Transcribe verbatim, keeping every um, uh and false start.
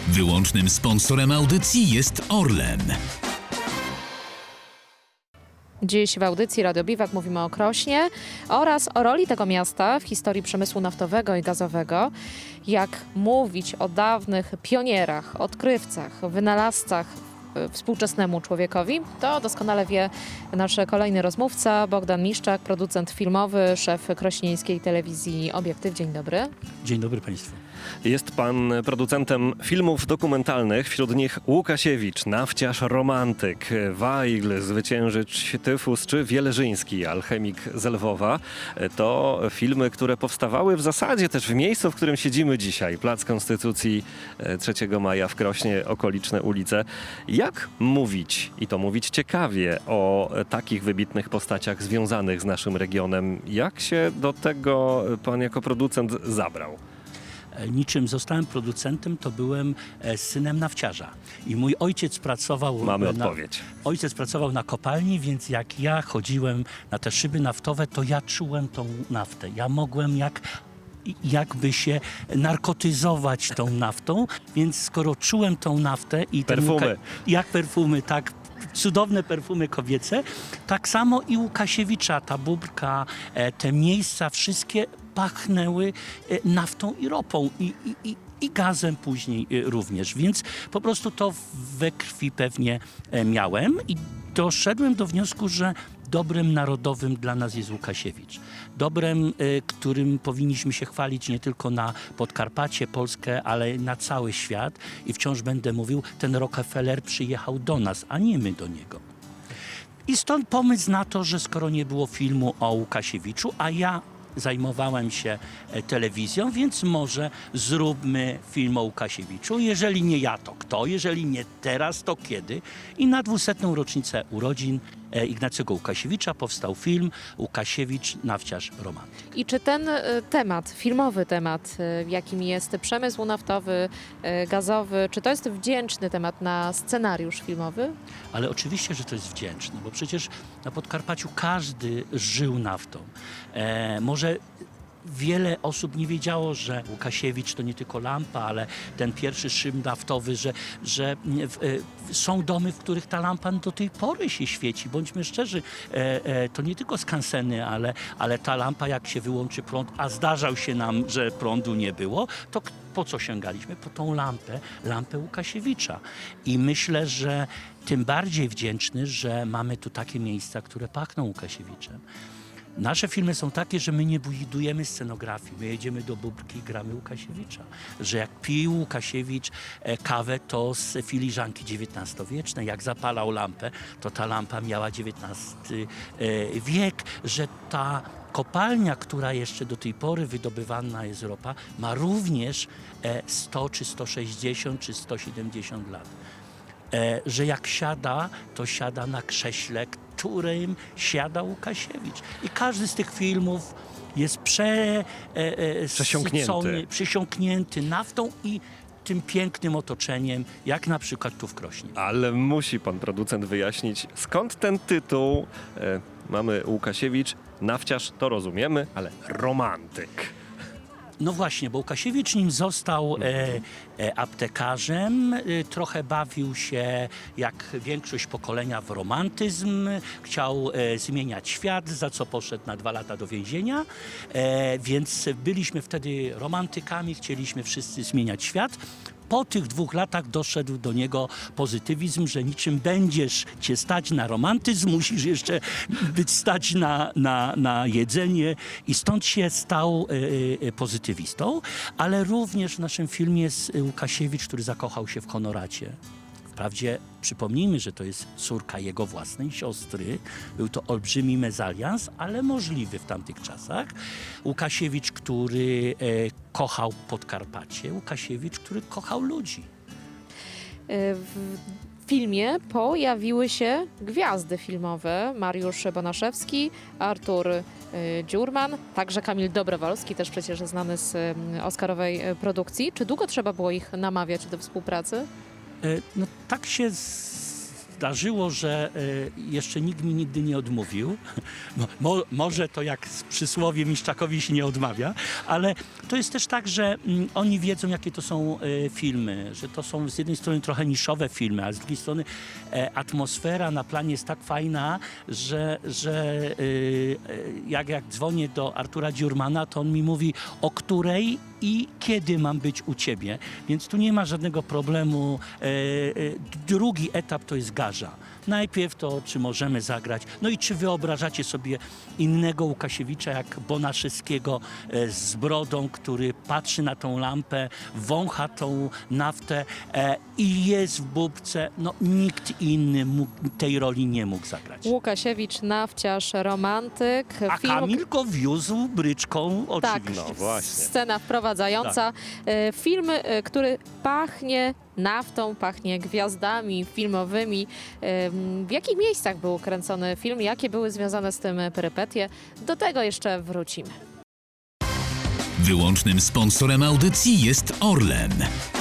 Wyłącznym sponsorem audycji jest Orlen. Dziś w audycji Radio Biwak mówimy o Krośnie oraz o roli tego miasta w historii przemysłu naftowego i gazowego. Jak mówić o dawnych pionierach, odkrywcach, wynalazcach współczesnemu człowiekowi, to doskonale wie nasz kolejny rozmówca, Bogdan Miszczak, producent filmowy, szef krośnieńskiej telewizji Obiektyw. Dzień dobry. Dzień dobry Państwu. Jest pan producentem filmów dokumentalnych, wśród nich Łukasiewicz, Nawciarz, Romantyk, Wajgl, Zwyciężyć Tyfus czy Wieleżyński, Alchemik z Lwowa. To filmy, które powstawały w zasadzie też w miejscu, w którym siedzimy dzisiaj. Plac Konstytucji trzeciego maja w Krośnie, okoliczne ulice. Jak mówić, i to mówić ciekawie, o takich wybitnych postaciach związanych z naszym regionem? Jak się do tego pan jako producent zabrał? Niczym zostałem producentem, to byłem synem nawciarza. I mój ojciec pracował... Mamy na, odpowiedź. Ojciec pracował na kopalni, więc jak ja chodziłem na te szyby naftowe, to ja czułem tą naftę. Ja mogłem jak... jakby się narkotyzować tą naftą, więc skoro czułem tą naftę i perfumy. Jak perfumy, tak, cudowne perfumy kobiece, tak samo i Łukasiewicza, ta Bóbrka, te miejsca wszystkie pachnęły naftą i ropą i, i, i, i gazem później również, więc po prostu to we krwi pewnie miałem i doszedłem do wniosku, że dobrem narodowym dla nas jest Łukasiewicz. Dobrem, którym powinniśmy się chwalić nie tylko na Podkarpacie, Polskę, ale na cały świat. I wciąż będę mówił, ten Rockefeller przyjechał do nas, a nie my do niego. I stąd pomysł na to, że skoro nie było filmu o Łukasiewiczu, a ja zajmowałem się telewizją, więc może zróbmy film o Łukasiewiczu. Jeżeli nie ja, to kto? Jeżeli nie teraz, to kiedy? I na dwusetną rocznicę urodzin Ignacego Łukasiewicza powstał film Łukasiewicz, Nawciarz, Romantyk. I czy ten temat, filmowy temat, jakim jest przemysł naftowy, gazowy, czy to jest wdzięczny temat na scenariusz filmowy? Ale oczywiście, że to jest wdzięczne, bo przecież na Podkarpaciu każdy żył naftą. E, może wiele osób nie wiedziało, że Łukasiewicz to nie tylko lampa, ale ten pierwszy szyb naftowy, że, że w, e, są domy, w których ta lampa do tej pory się świeci. Bądźmy szczerzy, e, e, to nie tylko skanseny, ale, ale ta lampa, jak się wyłączy prąd, a zdarzał się nam, że prądu nie było, to po co sięgaliśmy? Po tą lampę, lampę Łukasiewicza. I myślę, że tym bardziej wdzięczny, że mamy tu takie miejsca, które pachną Łukasiewiczem. Nasze filmy są takie, że my nie budujemy scenografii. My jedziemy do Bóbrki i gramy Łukasiewicza. Że jak pił Łukasiewicz kawę, to z filiżanki dziewiętnastowiecznej. Jak zapalał lampę, to ta lampa miała dziewiętnasty wiek. Że ta kopalnia, która jeszcze do tej pory wydobywana jest ropa, ma również sto, czy sto sześćdziesiąt, czy sto siedemdziesiąt lat. Że jak siada, to siada na krześle, którym siada Łukasiewicz. I każdy z tych filmów jest prze, e, e, przesiąknięty. przesiąknięty naftą i tym pięknym otoczeniem, jak na przykład tu w Krośnie. Ale musi pan producent wyjaśnić, skąd ten tytuł. E, mamy Łukasiewicz, Nawciarz, to rozumiemy, ale romantyk. No właśnie, bo Łukasiewicz nim został e, e, aptekarzem, e, trochę bawił się jak większość pokolenia w romantyzm, chciał e, zmieniać świat, za co poszedł na dwa lata do więzienia, e, więc byliśmy wtedy romantykami, chcieliśmy wszyscy zmieniać świat. Po tych dwóch latach doszedł do niego pozytywizm, że niczym będziesz cię stać na romantyzm, musisz jeszcze być stać na, na, na jedzenie i stąd się stał e, e, pozytywistą, ale również w naszym filmie jest Łukasiewicz, który zakochał się w Honoracie. Wprawdzie przypomnijmy, że to jest córka jego własnej siostry. Był to olbrzymi mezalians, ale możliwy w tamtych czasach. Łukasiewicz, który e, kochał Podkarpacie. Łukasiewicz, który kochał ludzi. W filmie pojawiły się gwiazdy filmowe. Mariusz Banaszewski, Artur Dziurman, także Kamil Dobrowolski, też przecież znany z oscarowej produkcji. Czy długo trzeba było ich namawiać do współpracy? No tak się z... zdarzyło, że y, jeszcze nikt mi nigdy nie odmówił. Mo, mo, może to jak z przysłowie Miszczakowi się nie odmawia, ale to jest też tak, że mm, oni wiedzą, jakie to są y, filmy, że to są z jednej strony trochę niszowe filmy, a z drugiej strony e, atmosfera na planie jest tak fajna, że, że y, y, jak, jak dzwonię do Artura Dziurmana, to on mi mówi, o której i kiedy mam być u ciebie. Więc tu nie ma żadnego problemu. E, e, drugi etap to jest garza. Najpierw to, czy możemy zagrać, no i czy wyobrażacie sobie innego Łukasiewicza jak Bonaszewskiego e, z brodą, który patrzy na tą lampę, wącha tą naftę e, i jest w bubce. No nikt inny mógł, tej roli nie mógł zagrać. Łukasiewicz, nawciarz, romantyk. A Film- Kamil go wiózł bryczką Tak, oczywiście. No właśnie. scena wprowadzająca. E, Film, e, który pachnie naftą, pachnie gwiazdami filmowymi. E, W jakich miejscach był kręcony film? Jakie były związane z tym perypetie? Do tego jeszcze wrócimy. Wyłącznym sponsorem audycji jest Orlen.